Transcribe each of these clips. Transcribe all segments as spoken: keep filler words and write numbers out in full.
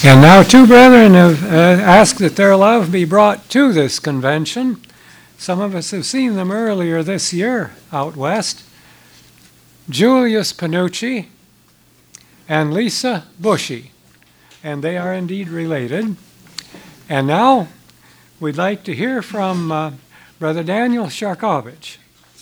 And now two brethren have uh, asked that their love be brought to this convention. Some of us have seen them earlier this year out west. Julius Panucci and Lisa Bushy. And they are indeed related. And now we'd like to hear from uh, Brother Daniel Sharkovich.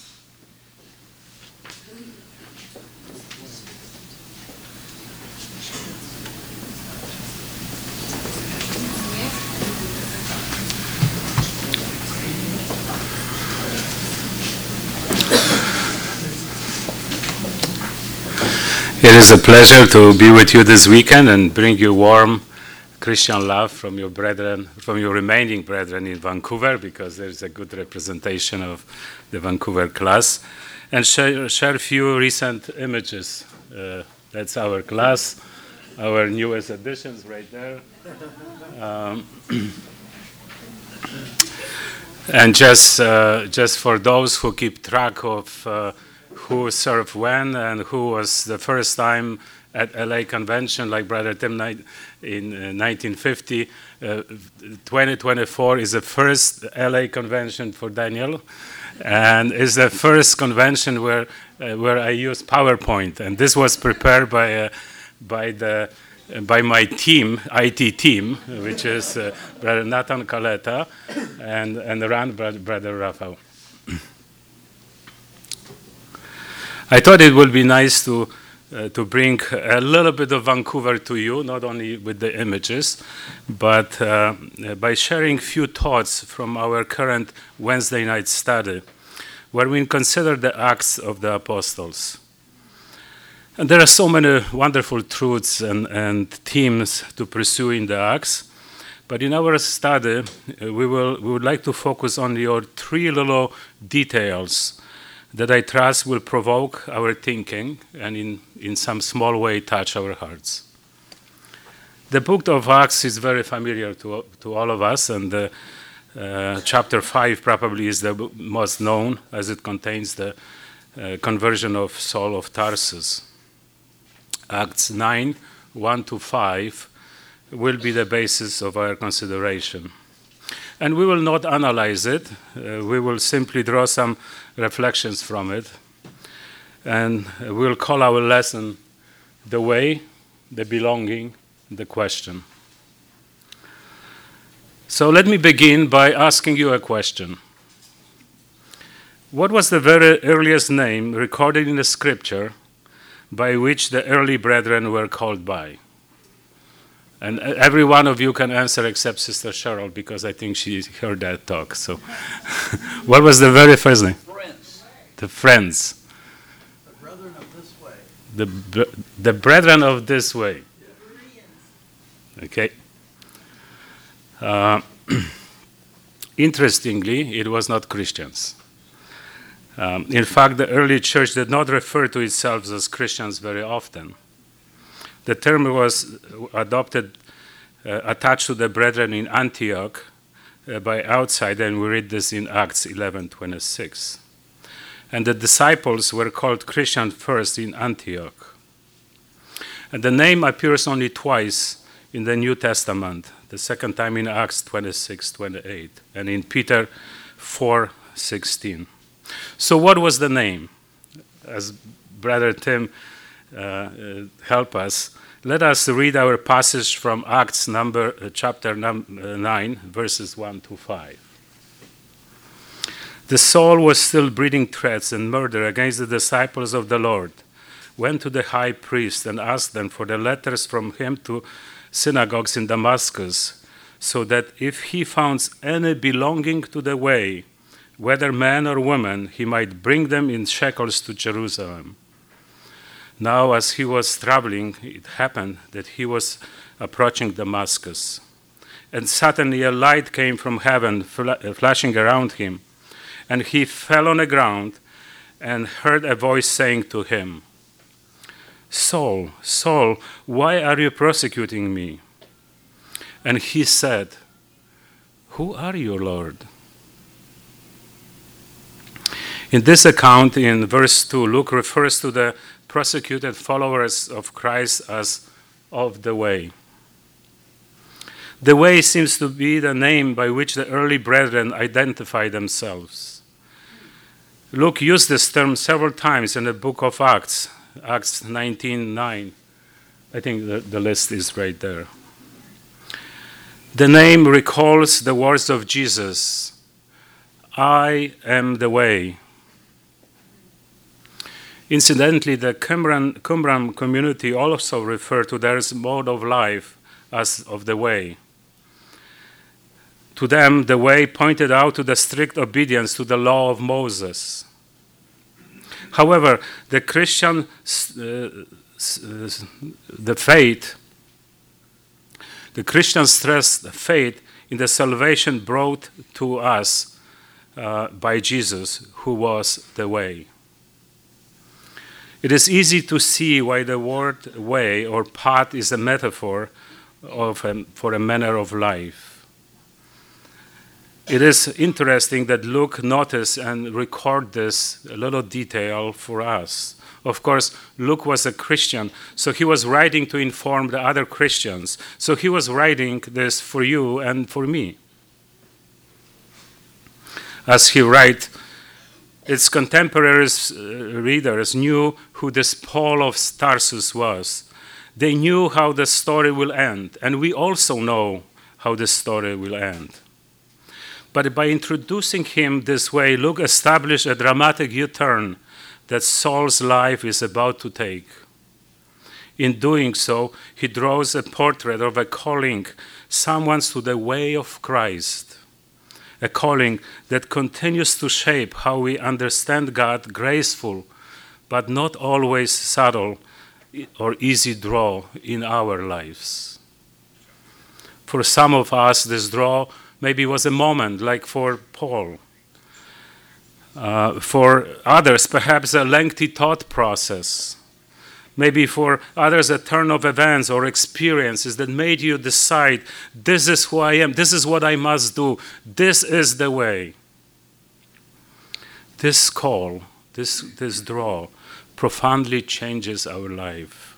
It is a pleasure to be with you this weekend and bring you warm Christian love from your brethren, from your remaining brethren in Vancouver, because there's a good representation of the Vancouver class, and share, share a few recent images. Uh, that's our class, our newest additions right there. Um, and just, uh, just for those who keep track of uh, who served when and who was the first time at L A Convention, like Brother Tim in uh, nineteen fifty. Uh, twenty twenty-four is the first L A Convention for Daniel, and is the first convention where uh, where I use PowerPoint, and this was prepared by uh, by the uh, by my team, I T team, which is uh, Brother Nathan Caleta and and run Brother, Brother Rafael. I thought it would be nice to uh, to bring a little bit of Vancouver to you, not only with the images, but uh, by sharing few thoughts from our current Wednesday night study, where we consider the Acts of the Apostles. And there are so many wonderful truths and, and themes to pursue in the Acts, but in our study, uh, we will we would like to focus on your three little details that I trust will provoke our thinking and in, in some small way touch our hearts. The book of Acts is very familiar to, to all of us, and uh, uh, chapter five probably is the most known, as it contains the uh, conversion of Saul of Tarsus. Acts nine, one to five will be the basis of our consideration. And we will not analyze it. Uh, we will simply draw some reflections from it. And we'll call our lesson the way, the belonging, the question. So let me begin by asking you a question. What was the very earliest name recorded in the scripture by which the early brethren were called by? And every one of you can answer except Sister Cheryl, because I think she heard that talk. So, what was the very first name? Friends. The friends. The brethren of this way. The the brethren of this way. Okay. Uh, interestingly, it was not Christians. Um, in fact, the early church did not refer to itself as Christians very often. The term was adopted, uh, attached to the brethren in Antioch uh, by outside, and we read this in Acts eleven twenty-six. And the disciples were called Christian first in Antioch. And the name appears only twice in the New Testament, the second time in Acts twenty-six twenty-eight, and in Peter four sixteen. So what was the name? As Brother Tim Uh, uh, help us, let us read our passage from Acts number uh, chapter num- uh, nine, verses one to five. The Saul was still breathing threats and murder against the disciples of the Lord, went to the high priest and asked them for the letters from him to synagogues in Damascus, so that if he found any belonging to the way, whether man or woman, he might bring them in shekels to Jerusalem. Now, as he was traveling, it happened that he was approaching Damascus. And suddenly a light came from heaven, fl- flashing around him. And he fell on the ground and heard a voice saying to him, Saul, Saul, why are you persecuting me? And he said, Who are you, Lord? In this account, in verse two, Luke refers to the persecuted followers of Christ as of the way. The way seems to be the name by which the early brethren identify themselves. Luke used this term several times in the book of Acts, Acts nineteen nine. I think the, the list is right there. The name recalls the words of Jesus, I am the way. Incidentally, the Qumran, Qumran community also refer to their mode of life as of the way. To them, the way pointed out to the strict obedience to the law of Moses. However, the Christian, uh, the faith, the Christian stressed faith in the salvation brought to us uh, by Jesus, who was the way. It is easy to see why the word way or path is a metaphor of a, for a manner of life. It is interesting that Luke noticed and record this a little detail for us. Of course, Luke was a Christian, so he was writing to inform the other Christians. So he was writing this for you and for me. As he writes, its contemporaries, uh, readers knew who this Paul of Tarsus was. They knew how the story will end, and we also know how the story will end. But by introducing him this way, Luke established a dramatic U-turn that Saul's life is about to take. In doing so, he draws a portrait of a calling someone to the way of Christ, a calling that continues to shape how we understand God, graceful, but not always subtle or easy draw in our lives. For some of us, this draw maybe was a moment, like for Paul. Uh, for others, perhaps a lengthy thought process. Maybe for others, a turn of events or experiences that made you decide, this is who I am, this is what I must do, this is the way. This call, this, this draw, profoundly changes our life.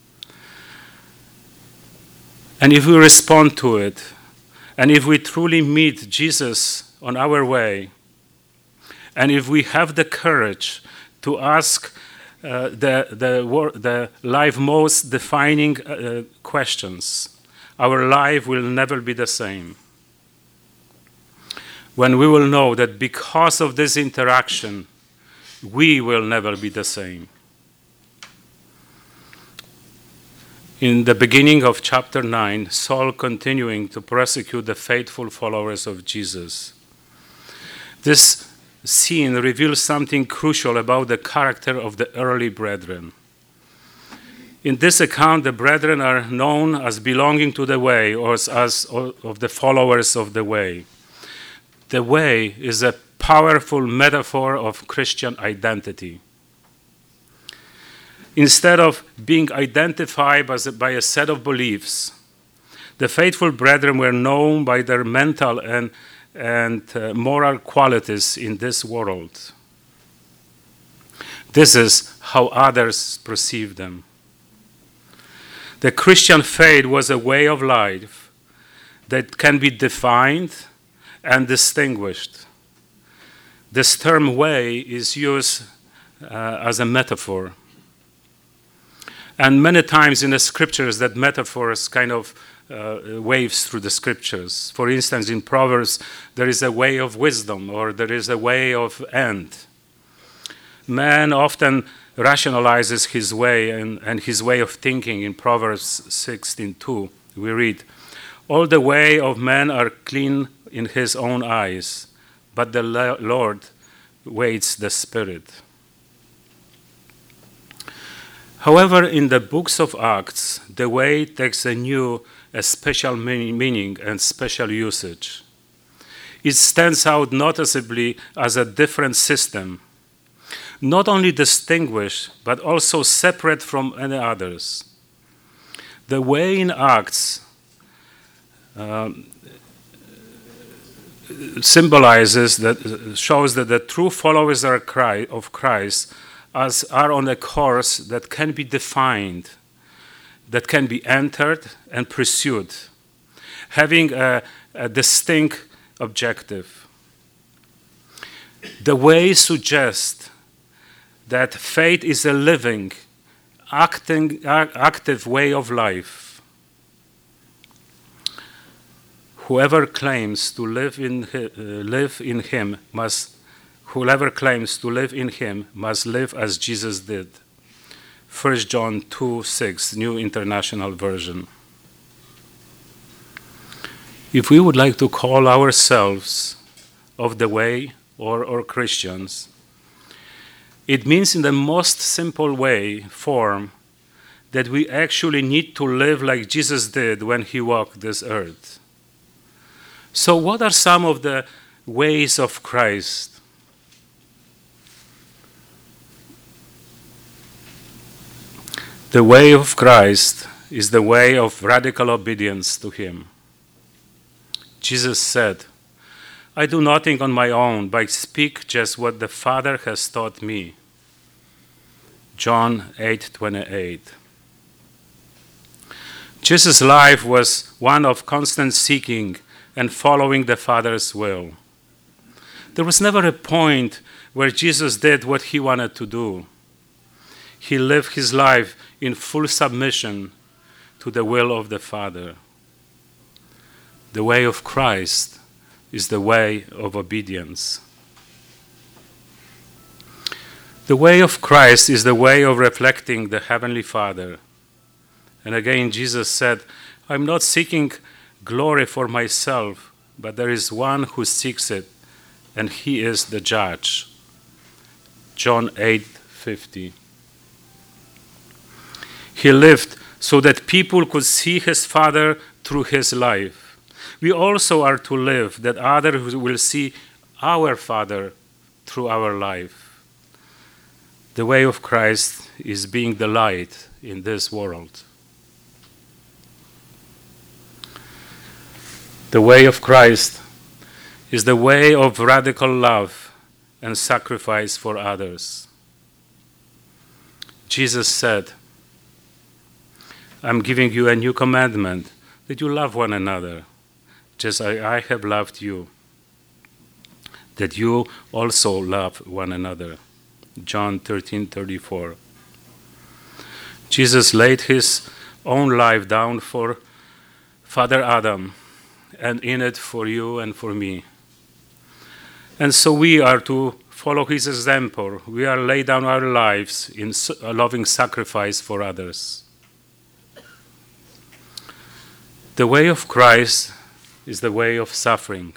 And if we respond to it, and if we truly meet Jesus on our way, and if we have the courage to ask uh, the, the, wor- the life most defining uh, questions, our life will never be the same. When we will know that because of this interaction, we will never be the same. In the beginning of chapter nine, Saul continuing to persecute the faithful followers of Jesus. This scene reveals something crucial about the character of the early brethren. In this account, the brethren are known as belonging to the way, or as, as of the followers of the way. The way is a powerful metaphor of Christian identity. Instead of being identified as a, by a set of beliefs, the faithful brethren were known by their mental and and uh, moral qualities in this world. This is how others perceive them. The Christian faith was a way of life that can be defined and distinguished. This term way is used uh, as a metaphor. And many times in the scriptures that metaphors kind of Uh, waves through the scriptures. For instance, in Proverbs, there is a way of wisdom, or there is a way of end. Man often rationalizes his way and, and his way of thinking. In Proverbs sixteen two, we read, all the way of man are clean in his own eyes, but the Lord weighs the spirit. However, in the books of Acts, the way takes a new a special meaning and special usage. It stands out noticeably as a different system, not only distinguished, but also separate from any others. The way in Acts um, symbolizes, that shows that the true followers of Christ as are on a course that can be defined, that can be entered and pursued. having a, a distinct objective. The way suggests that faith is a living, acting, active way of life. Whoever claims to live in, uh, live in him must, whoever claims to live in him must live as Jesus did. First John two six, New International Version. If we would like to call ourselves of the way or, or Christians, it means in the most simple way, form, that we actually need to live like Jesus did when he walked this earth. So what are some of the ways of Christ? The way of Christ is the way of radical obedience to him. Jesus said, I do nothing on my own, but speak just what the Father has taught me. John eight twenty-eight. Jesus' life was one of constant seeking and following the Father's will. There was never a point where Jesus did what he wanted to do. He lived his life in full submission to the will of the Father. The way of Christ is the way of obedience. The way of Christ is the way of reflecting the Heavenly Father. And again, Jesus said, I'm not seeking glory for myself, but there is one who seeks it, and he is the judge. John eight fifty. He lived so that people could see his Father through his life. We also are to live that others will see our Father through our life. The way of Christ is being the light in this world. The way of Christ is the way of radical love and sacrifice for others. Jesus said, I'm giving you a new commandment, that you love one another, just as I have loved you, that you also love one another. John thirteen thirty-four. Jesus laid his own life down for Father Adam, and in it for you and for me. And so we are to follow his example. We are lay down our lives in a loving sacrifice for others. The way of Christ is the way of suffering.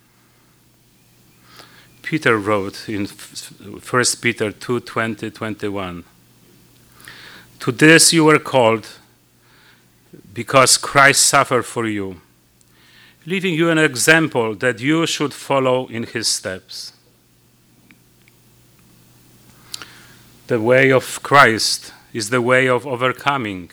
Peter wrote in First Peter two twenty to twenty-one, to this you were called, because Christ suffered for you, leaving you an example that you should follow in his steps. The way of Christ is the way of overcoming.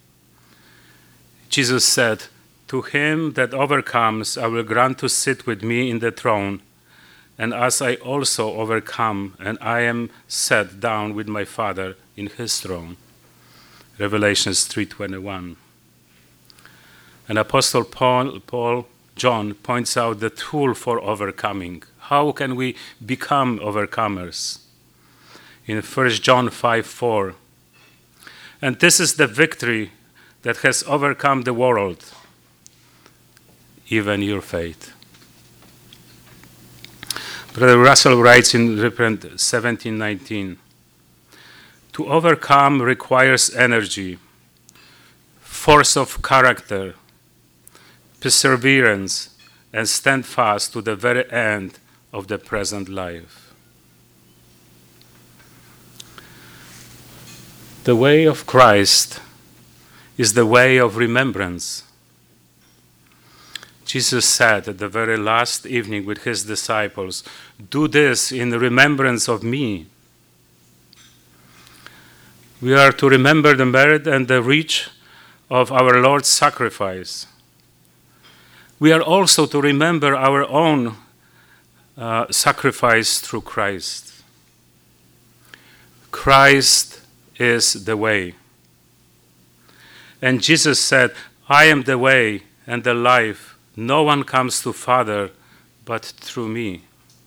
Jesus said, to him that overcomes, I will grant to sit with me in the throne, and as I also overcome, and I am set down with my Father in his throne. Revelations three twenty-one. And Apostle Paul, Paul John points out the tool for overcoming. How can we become overcomers? In First John five four. And this is the victory that has overcome the world, even your faith. Brother Russell writes in Reprint seventeen nineteen, to overcome requires energy, force of character, perseverance, and stand fast to the very end of the present life. The way of Christ is the way of remembrance. Jesus said at the very last evening with his disciples, do this in remembrance of me. We are to remember the merit and the reach of our Lord's sacrifice. We are also to remember our own uh, sacrifice through Christ. Christ is the way. And Jesus said, I am the way and the life No one comes to Father but through me.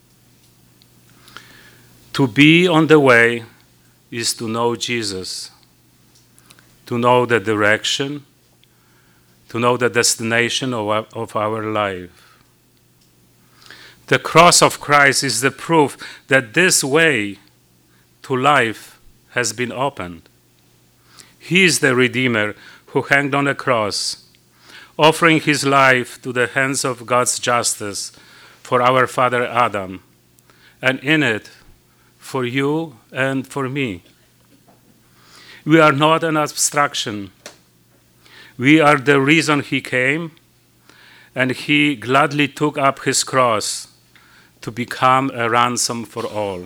To be on the way is to know Jesus, to know the direction, to know the destination of our, of our life. The cross of Christ is the proof that this way to life has been opened. He is the Redeemer who hanged on a cross, offering his life to the hands of God's justice for our father Adam, and in it, for you and for me. We are not an abstraction. We are the reason he came, and he gladly took up his cross to become a ransom for all.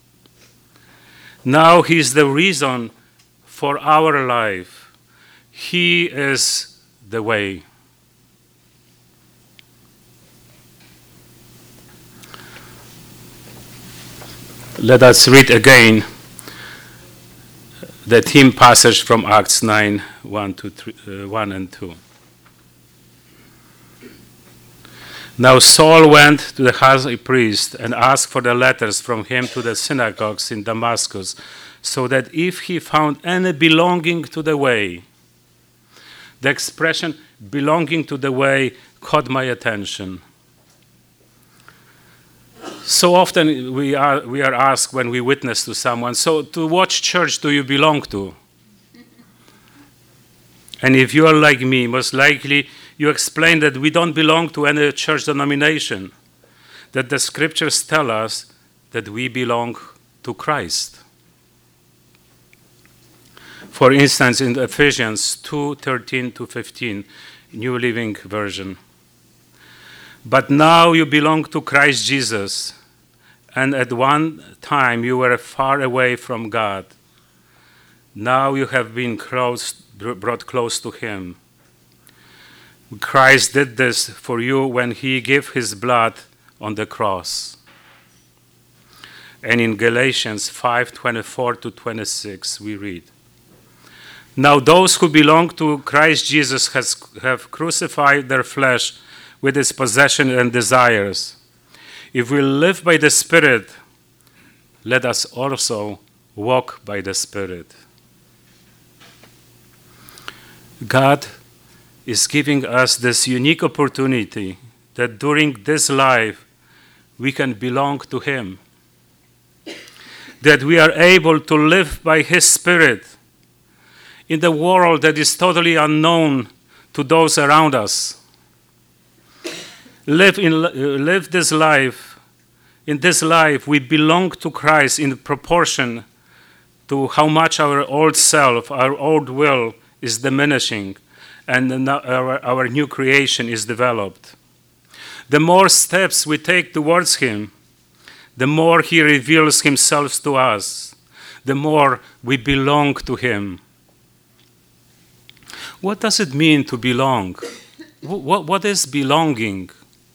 Now he is the reason for our life. He is the way. Let us read again the theme passage from Acts nine, one, to three, uh, one and two. Now Saul went to the high priest and asked for the letters from him to the synagogues in Damascus, so that if he found any belonging to the way. The expression belonging to the way caught my attention. So often we are, we are asked when we witness to someone, so to what church do you belong to? And if you are like me, most likely you explain that we don't belong to any church denomination, that the scriptures tell us that we belong to Christ. For instance, in Ephesians two, thirteen to fifteen, New Living Version. But now you belong to Christ Jesus, and at one time you were far away from God. Now you have been close, brought close to him. Christ did this for you when he gave his blood on the cross. And in Galatians five, twenty-four to twenty-six, we read, now those who belong to Christ Jesus has, have crucified their flesh with its possessions and desires. If we live by the Spirit, let us also walk by the Spirit. God is giving us this unique opportunity that during this life we can belong to him, that we are able to live by his Spirit in the world that is totally unknown to those around us. Live, in, uh, live this life. In this life, we belong to Christ in proportion to how much our old self, our old will is diminishing and our, our new creation is developed. The more steps we take towards him, the more he reveals himself to us, the more we belong to him. What does it mean to belong? What, what is belonging?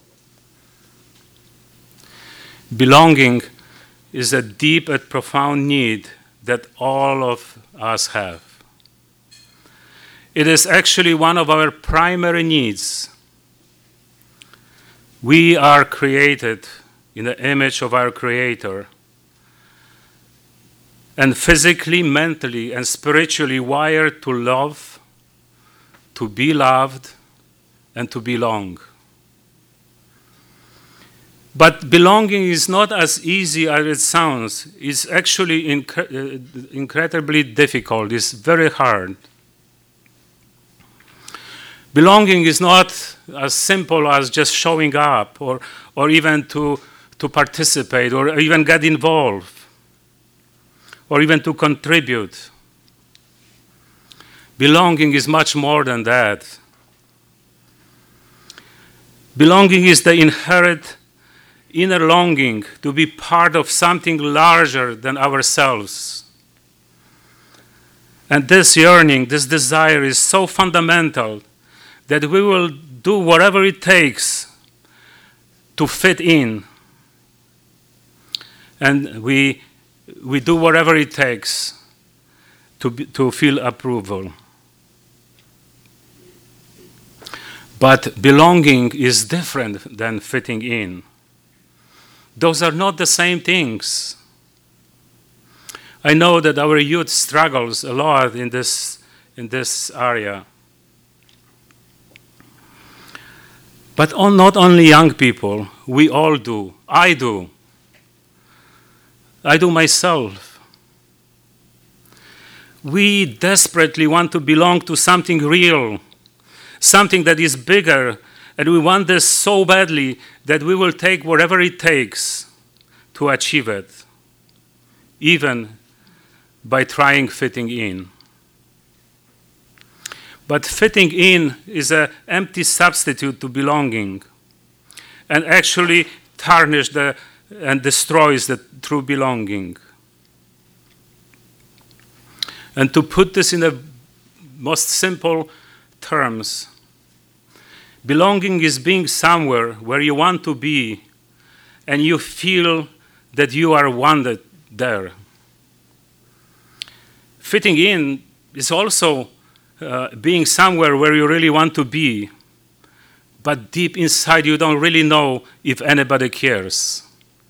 Belonging is a deep and profound need that all of us have. It is actually one of our primary needs. We are created in the image of our Creator, and physically, mentally, and spiritually wired to love, to be loved, and to belong. But belonging is not as easy as it sounds. It's actually inc- uh, incredibly difficult. It's very hard. Belonging is not as simple as just showing up or, or even to, to participate or even get involved or even to contribute. Belonging is much more than that. Belonging is the inherent inner longing to be part of something larger than ourselves. And this yearning, this desire is so fundamental that we will do whatever it takes to fit in. And we, we do whatever it takes to, be, to feel approval. But belonging is different than fitting in. Those are not the same things. I know that our youth struggles a lot in this, in this area. But on, not only young people, we all do. I do. I do myself. We desperately want to belong to something real, something that is bigger, and we want this so badly that we will take whatever it takes to achieve it, even by trying fitting in. But fitting in is an empty substitute to belonging, and actually tarnishes the, and destroys the true belonging. And to put this in the most simple terms, belonging is being somewhere where you want to be, and you feel that you are wanted there. Fitting in is also uh, being somewhere where you really want to be, but deep inside you don't really know if anybody cares.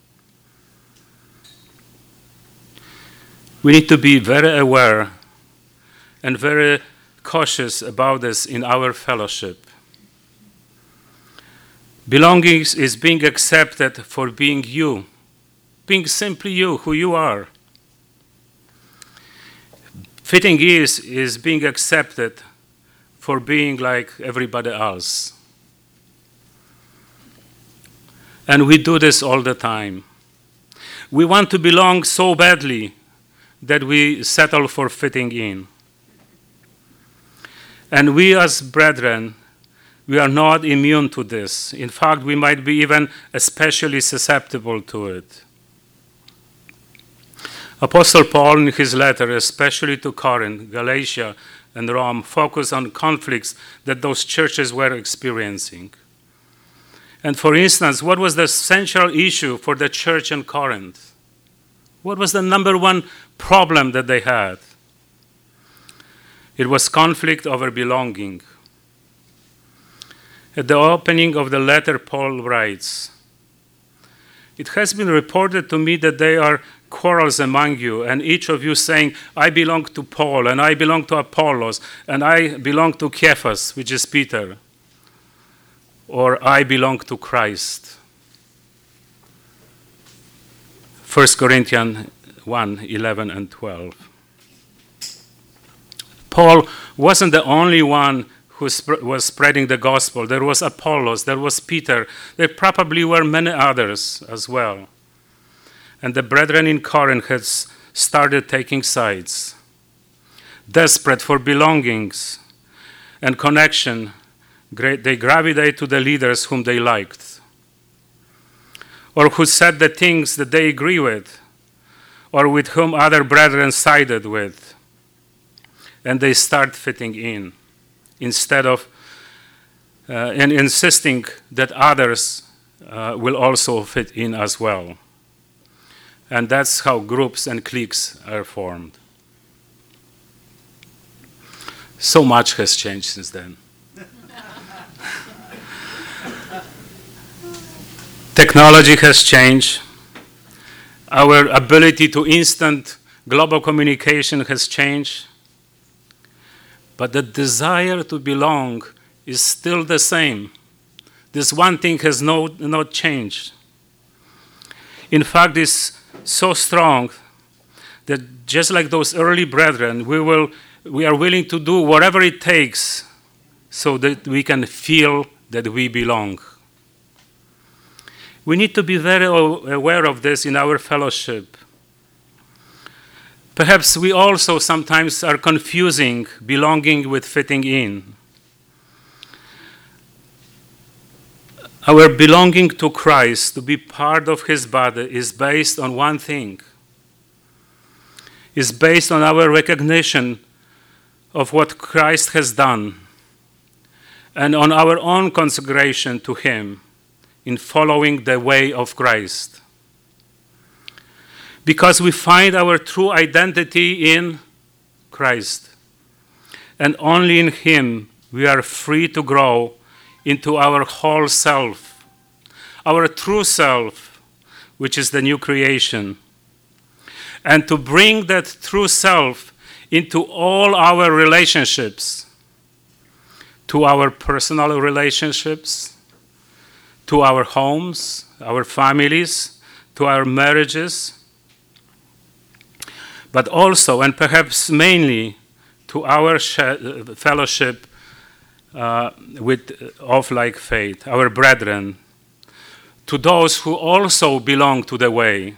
We need to be very aware and very cautious about this in our fellowship. Belonging is being accepted for being you, being simply you, who you are. Fitting is, is being accepted for being like everybody else. And we do this all the time. We want to belong so badly that we settle for fitting in. And we as brethren, we are not immune to this. In fact, we might be even especially susceptible to it. Apostle Paul, in his letter, especially to Corinth, Galatia, and Rome, focused on conflicts that those churches were experiencing. And for instance, what was the central issue for the church in Corinth? What was the number one problem that they had? It was conflict over belonging. At the opening of the letter, Paul writes, "It has been reported to me that there are quarrels among you, and each of you saying, I belong to Paul, and I belong to Apollos, and I belong to Cephas," which is Peter, or I belong to Christ. First Corinthians one, eleven and twelve. Paul wasn't the only one who sp- was spreading the gospel. There was Apollos, there was Peter, there probably were many others as well. And the brethren in Corinth had started taking sides. Desperate for belongings and connection, they gravitate to the leaders whom they liked, or who said the things that they agree with, or with whom other brethren sided with. And they start fitting in, instead of uh, and insisting that others uh, will also fit in as well. And that's how groups and cliques are formed. So much has changed since then. Technology has changed. Our ability to instant global communication has changed. But the desire to belong is still the same. This one thing has no, not changed. In fact, it's so strong that just like those early brethren, we will we are willing to do whatever it takes so that we can feel that we belong. We need to be very aware of this in our fellowship. Perhaps we also sometimes are confusing belonging with fitting in. Our belonging to Christ, to be part of his body, is based on one thing. It's based on our recognition of what Christ has done and on our own consecration to him in following the way of Christ. Because we find our true identity in Christ, and only in him we are free to grow into our whole self, our true self, which is the new creation, and to bring that true self into all our relationships, to our personal relationships, to our homes, our families, to our marriages, but also, and perhaps mainly, to our fellowship uh, with of like faith, our brethren, to those who also belong to the way.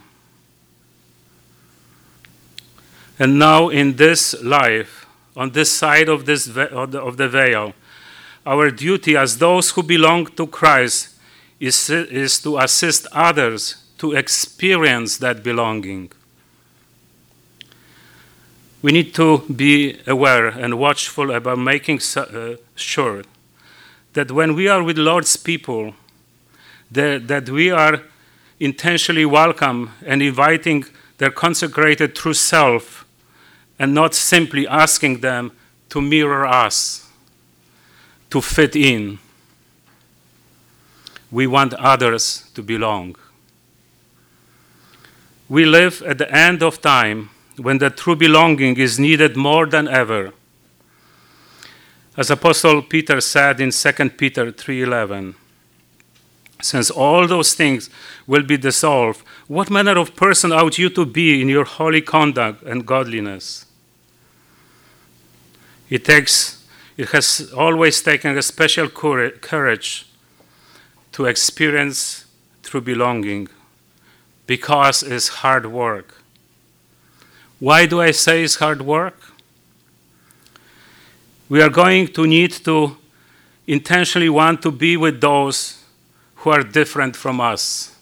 And now in this life, on this side of, this ve- of, the, of the veil, our duty as those who belong to Christ is, is to assist others to experience that belonging. We need to be aware and watchful about making uh, sure that when we are with Lord's people, that, that we are intentionally welcome and inviting their consecrated true self, and not simply asking them to mirror us, to fit in. We want others to belong. We live at the end of time when the true belonging is needed more than ever. As Apostle Peter said in Second Peter three eleven, since all those things will be dissolved, what manner of person ought you to be in your holy conduct and godliness? It takes, it has always taken a special courage to experience true belonging, because it's hard work. Why do I say it's hard work? We are going to need to intentionally want to be with those who are different from us.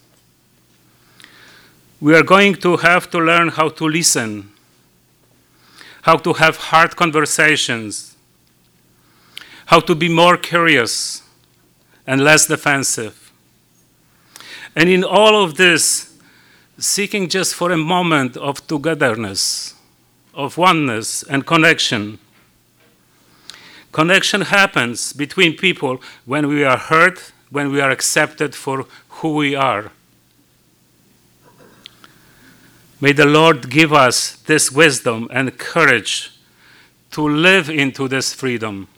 We are going to have to learn how to listen, how to have hard conversations, how to be more curious and less defensive. And in all of this, seeking just for a moment of togetherness, of oneness and connection. Connection happens between people when we are heard, when we are accepted for who we are. May the Lord give us this wisdom and courage to live into this freedom.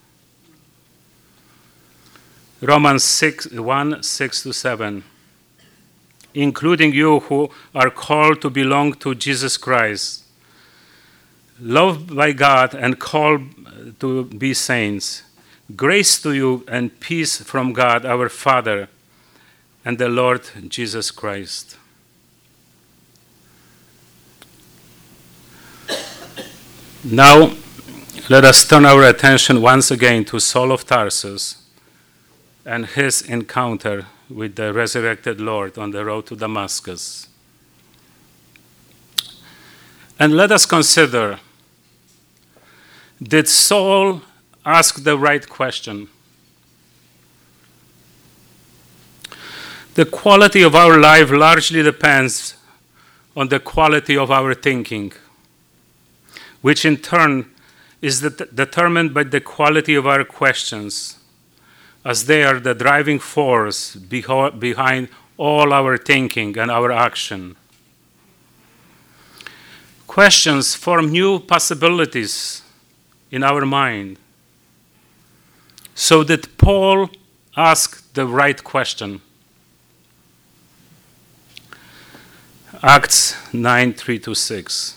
Romans six, one, six to seven. Including you who are called to belong to Jesus Christ, loved by God and called to be saints. Grace to you and peace from God our Father and the Lord Jesus Christ. Now, let us turn our attention once again to Saul of Tarsus and his encounter with the resurrected Lord on the road to Damascus. And let us consider, did Saul ask the right question? The quality of our life largely depends on the quality of our thinking, which in turn is det- determined by the quality of our questions, as they are the driving force beho- behind all our thinking and our action. Questions form new possibilities in our mind. So did Paul ask the right question? Acts nine, three to six.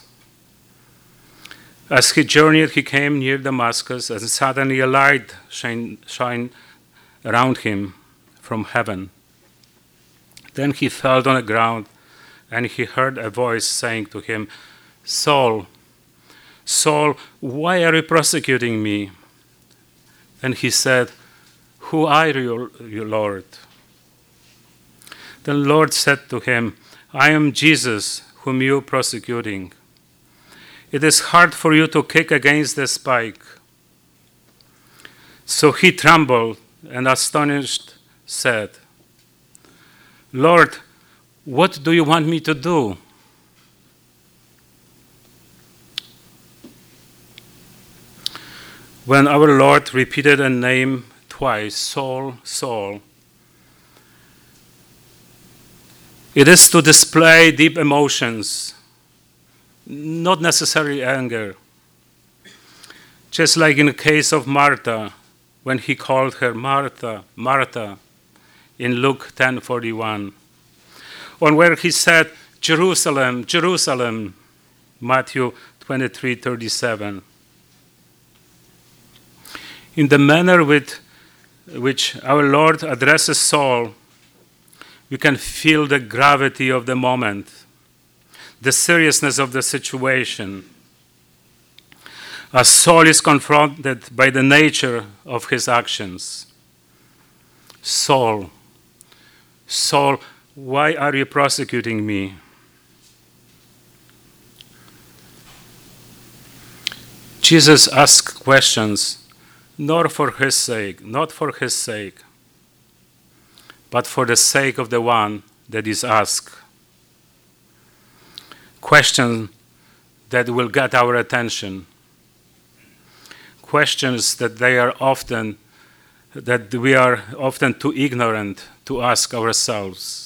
As he journeyed, he came near Damascus, and suddenly a light shined shine around him from heaven. Then he fell on the ground, and he heard a voice saying to him, Saul, Saul, why are you persecuting me? And he said, Who are you, you, Lord? The Lord said to him, I am Jesus, whom you are persecuting. It is hard for you to kick against the spike. So he trembled and astonished said, Lord, what do you want me to do? When our Lord repeated a name twice, Saul, Saul. It is to display deep emotions, not necessarily anger. Just like in the case of Martha, when he called her Martha, Martha, in Luke ten forty-one. Or where he said, Jerusalem, Jerusalem, Matthew twenty-three thirty-seven. In the manner with which our Lord addresses Saul, we can feel the gravity of the moment, the seriousness of the situation, as Saul is confronted by the nature of his actions. Saul, Saul, why are you persecuting me? Jesus asked questions, not for his sake, not for his sake, but for the sake of the one that is asked. Questions that will get our attention. Questions that they are often, that we are often too ignorant to ask ourselves.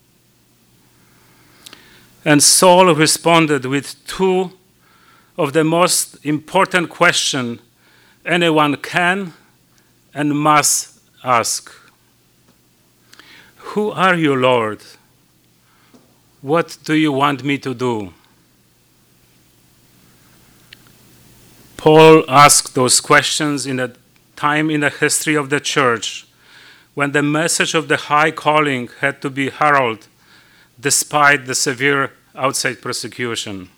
And Saul responded with two of the most important questions anyone can and must ask. Who are you, Lord? What do you want me to do? Paul asked those questions in a time in the history of the church when the message of the high calling had to be heralded despite the severe outside persecution.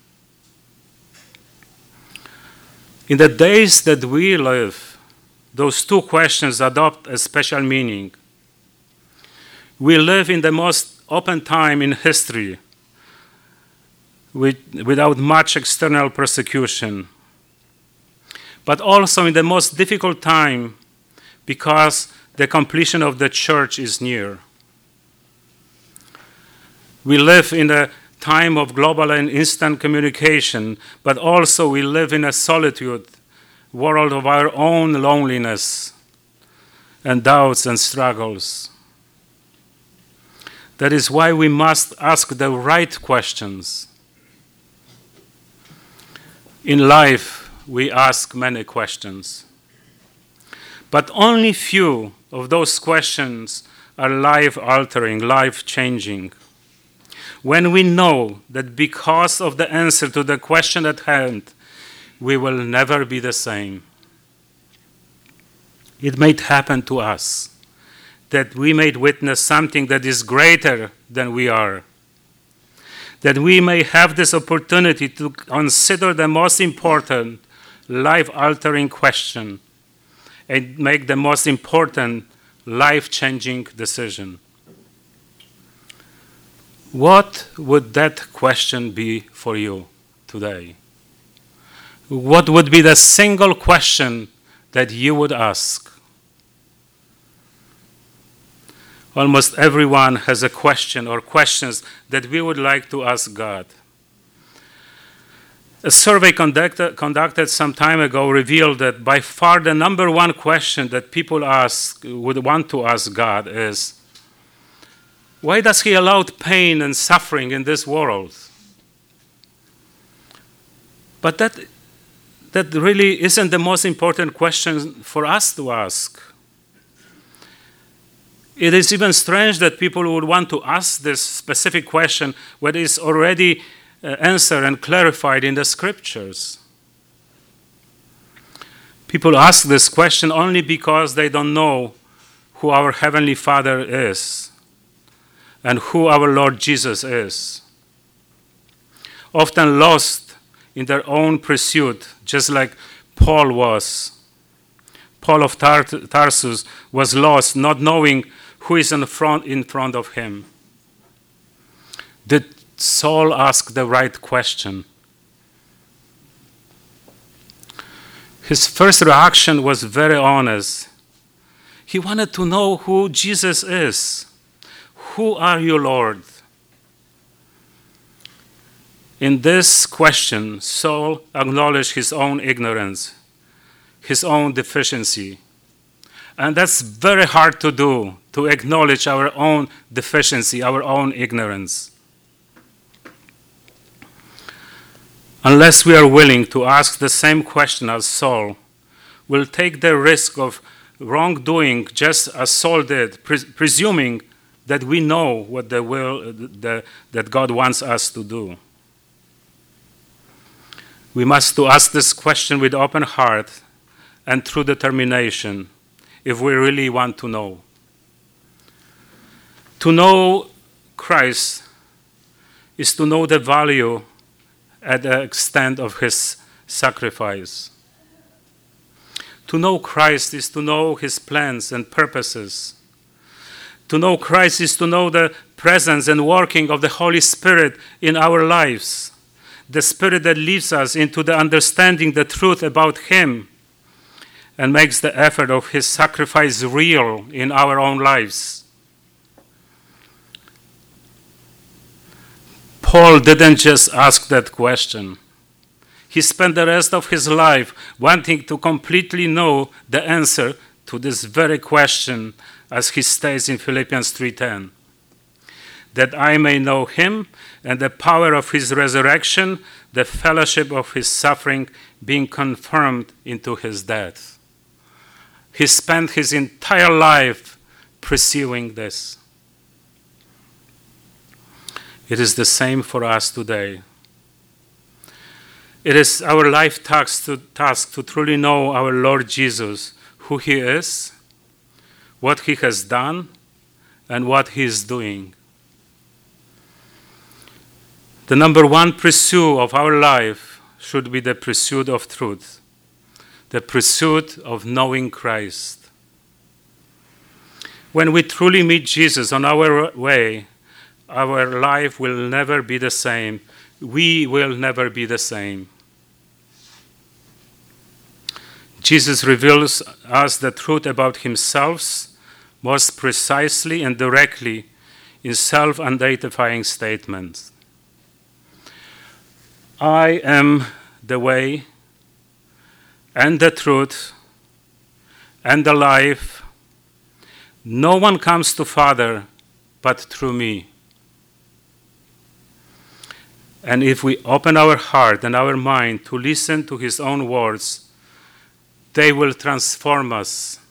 In the days that we live, those two questions adopt a special meaning. We live in the most open time in history with, without much external persecution, but also in the most difficult time because the completion of the church is near. We live in a time of global and instant communication, but also we live in a solitude, world of our own loneliness and doubts and struggles. That is why we must ask the right questions. In life, we ask many questions, but only few of those questions are life-altering, life-changing. When we know that because of the answer to the question at hand, we will never be the same. It may happen to us that we may witness something that is greater than we are, that we may have this opportunity to consider the most important life-altering question and make the most important life-changing decision. What would that question be for you today? What would be the single question that you would ask? Almost everyone has a question or questions that we would like to ask God. A survey conducted, conducted some time ago revealed that by far the number one question that people ask, would want to ask God is, why does he allow pain and suffering in this world? But that, that really isn't the most important question for us to ask. It is even strange that people would want to ask this specific question when it is already uh, answered and clarified in the scriptures. People ask this question only because they don't know who our Heavenly Father is and who our Lord Jesus is. Often lost in their own pursuit, just like Paul was. Paul of Tar- Tarsus was lost, not knowing who is in front, in front of him. Did Saul ask the right question? His first reaction was very honest. He wanted to know who Jesus is. Who are you, Lord? In this question, Saul acknowledged his own ignorance, his own deficiency, And that's very hard to do, to acknowledge our own deficiency, our own ignorance. Unless we are willing to ask the same question as Saul, we'll take the risk of wrongdoing just as Saul did, pre- presuming that we know what the will the, that God wants us to do. We must to ask this question with open heart and true determination if we really want to know. To know Christ is to know the value at the extent of his sacrifice. To know Christ is to know his plans and purposes. To know Christ is to know the presence and working of the Holy Spirit in our lives, the Spirit that leads us into the understanding the truth about him and makes the effort of his sacrifice real in our own lives. Paul didn't just ask that question. He spent the rest of his life wanting to completely know the answer to this very question, as he states in Philippians three ten, that I may know him and the power of his resurrection, the fellowship of his suffering, being confirmed into his death. He spent his entire life pursuing this. It is the same for us today. It is our life task to, task to truly know our Lord Jesus, who he is, what he has done, and what he is doing. The number one pursuit of our life should be the pursuit of truth, the pursuit of knowing Christ. When we truly meet Jesus on our way, our life will never be the same. We will never be the same. Jesus reveals us the truth about himself most precisely and directly in self-identifying statements. I am the way and the truth and the life. No one comes to Father but through me. And if we open our heart and our mind to listen to his own words, they will transform us.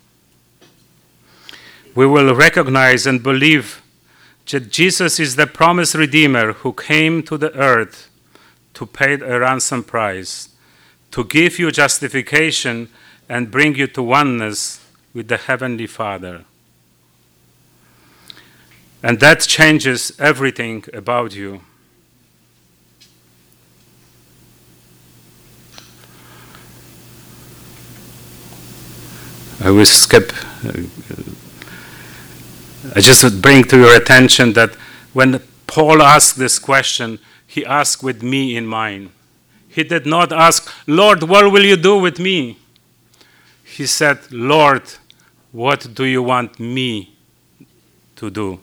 We will recognize and believe that Jesus is the promised Redeemer who came to the earth to pay a ransom price, to give you justification and bring you to oneness with the Heavenly Father. And that changes everything about you. I will skip. I just would bring to your attention that when Paul asked this question, he asked with me in mind. He did not ask, Lord, what will you do with me? He said, Lord, what do you want me to do?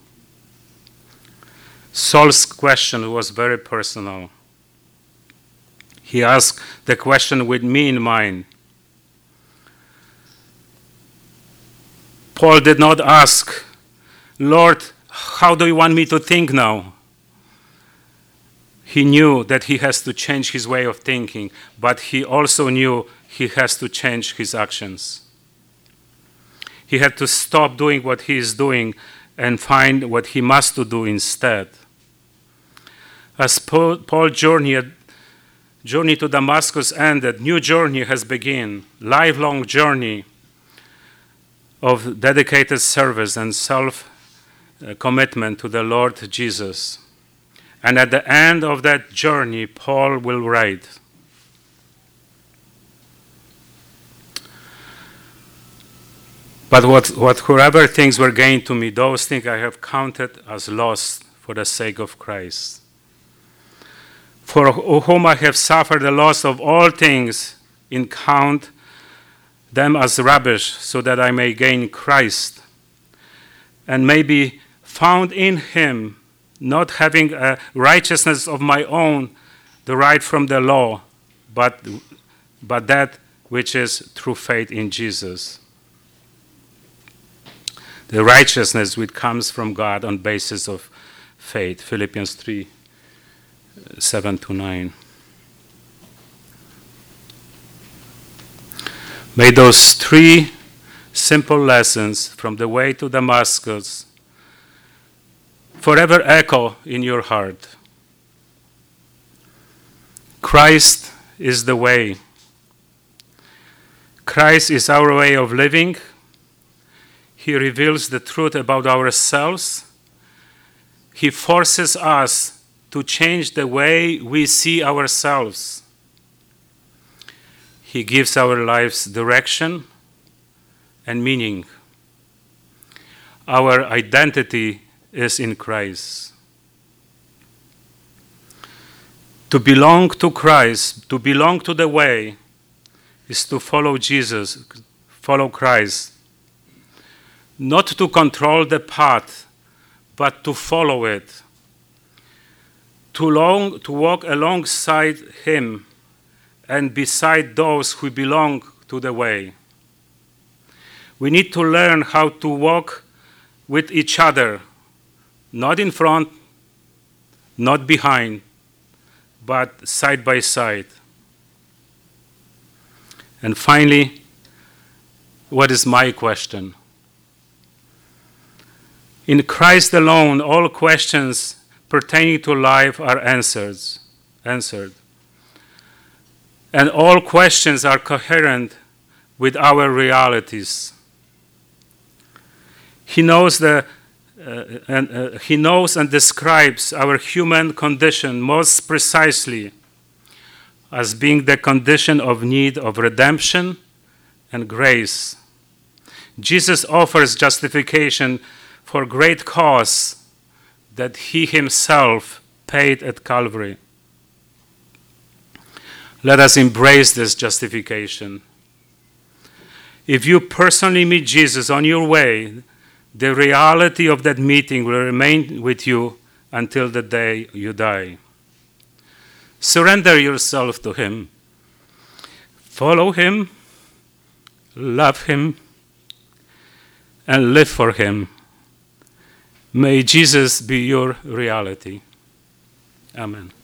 Saul's question was very personal. He asked the question with me in mind. Paul did not ask, Lord, how do you want me to think now? He knew that he has to change his way of thinking, but he also knew he has to change his actions. He had to stop doing what he is doing and find what he must to do instead. As Paul, Paul's journey, journey to Damascus ended, new journey has begun, lifelong journey of dedicated service and self-commitment to the Lord Jesus. And at the end of that journey, Paul will write, But what, whatever things were gained to me, those things I have counted as lost for the sake of Christ. For whom I have suffered the loss of all things, in count them as rubbish, so that I may gain Christ, and may be found in him, not having a righteousness of my own, derived from the law, but, but that which is through faith in Jesus. the righteousness which comes from God on basis of faith. Philippians three, seven to nine. May those three simple lessons from the way to Damascus forever echo in your heart. Christ is the way. Christ is our way of living. He reveals the truth about ourselves. He forces us to change the way we see ourselves. He gives our lives direction and meaning. Our identity is in Christ. To belong to Christ, to belong to the way, is to follow Jesus, follow Christ. Not to control the path, but to follow it. To, long, to walk alongside Him and beside those who belong to the way. We need to learn how to walk with each other, not in front, not behind, but side by side. And finally, what is my question? In Christ alone, all questions pertaining to life are answered, answered. And all questions are coherent with our realities. He knows the uh, and uh, he knows and describes our human condition most precisely as being the condition of need of redemption and grace. Jesus offers justification for great cause that he himself paid at Calvary. Let us embrace this justification. If you personally meet Jesus on your way, the reality of that meeting will remain with you until the day you die. Surrender yourself to him. Follow him, love him, and live for him. May Jesus be your reality. Amen.